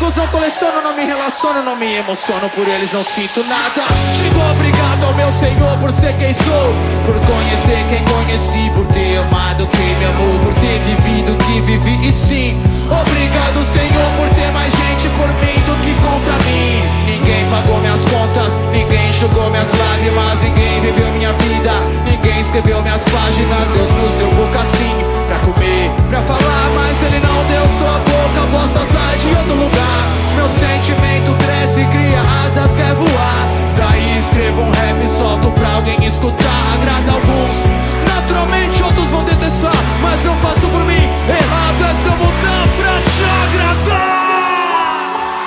amigos não coleciono, não me relaciono, não me emociono, por eles não sinto nada. Digo obrigado ao meu Senhor por ser quem sou, por conhecer quem conheci, por ter amado quem me amou, por ter vivido o que vivi. E sim, obrigado Senhor por ter mais gente por mim do que contra mim. Ninguém pagou minhas contas, ninguém enxugou minhas lágrimas, ninguém viveu minha vida, ninguém escreveu minhas páginas. Deus nos deu boca sim, pra comer, pra falar, mas Ele não deu sua boca. A bosta sai de outro lugar, meu sentimento cresce e cria